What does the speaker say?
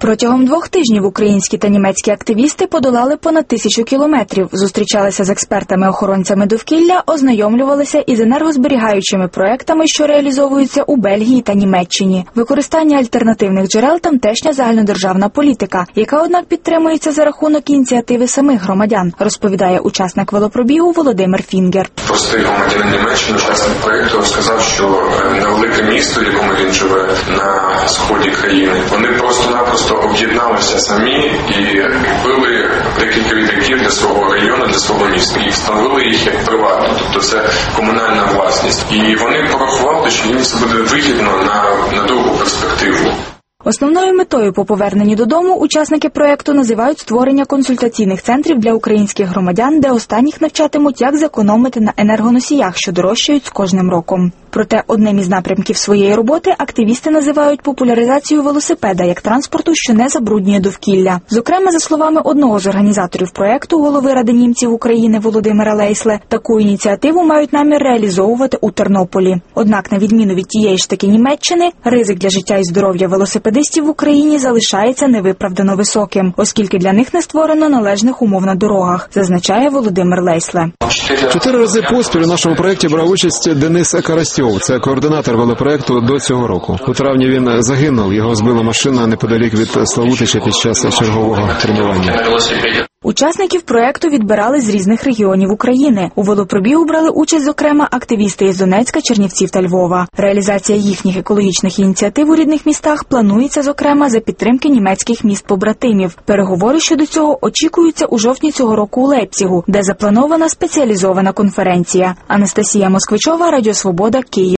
Протягом 2 тижнів українські та німецькі активісти подолали понад 1000 кілометрів, зустрічалися з експертами-охоронцями довкілля, ознайомлювалися із енергозберігаючими проектами, що реалізовуються у Бельгії та Німеччині. Використання альтернативних джерел – тамтешня загальнодержавна політика, яка, однак, підтримується за рахунок ініціативи самих громадян, розповідає учасник велопробігу Володимир Фінгер. Простий громадянин Німеччини, учасник проєкту, сказав, що невелике місто, в якому він живе на сході країни, вони просто-напросто об'єдналися самі і купили декілька літаків для свого району, для свого міста. І встановили їх як приватну, тобто це комунальна власність. І вони порахували, що їм це буде вигідно на довгу перспективу. Основною метою по поверненні додому учасники проєкту називають створення консультаційних центрів для українських громадян, де останніх навчатимуть, як зекономити на енергоносіях, що дорожчають з кожним роком. Проте одним із напрямків своєї роботи активісти називають популяризацію велосипеда як транспорту, що не забруднює довкілля. Зокрема, за словами одного з організаторів проєкту, голови Ради німців України Володимира Лейсле, таку ініціативу мають намір реалізовувати у Тернополі. Однак, на відміну від тієї ж таки Німеччини, ризик для життя і здоров'я велосипедистів в Україні залишається невиправдано високим, оскільки для них не створено належних умов на дорогах, зазначає Володимир Лейсле. 4 рази поспіль у нашому проєкті брав участь Денис Карастьов. Це координатор велопроєкту до цього року. У травні він загинув, його збила машина неподалік від Славутича під час чергового тренування. Учасників проєкту відбирали з різних регіонів України. У велопробігу брали участь, зокрема, активісти із Донецька, Чернівців та Львова. Реалізація їхніх екологічних ініціатив у рідних містах планується, зокрема, за підтримки німецьких міст-побратимів. Переговори щодо цього очікуються у жовтні цього року у Лейпцигу, де запланована спеціалізована конференція. Анастасія Москвичова, Радіо Свобода, Київ.